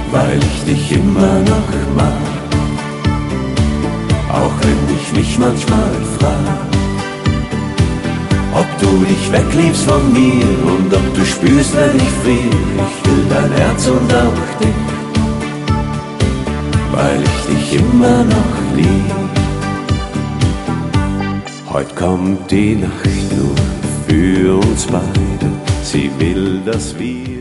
weil ich dich immer noch mag. Auch wenn ich mich manchmal frag, ob du dich wegliebst von mir und ob du spürst, wenn ich frier. Ich will dein Herz und auch dich, weil ich dich immer noch lieb. Heut kommt die Nacht nur für uns beide, sie will, dass wir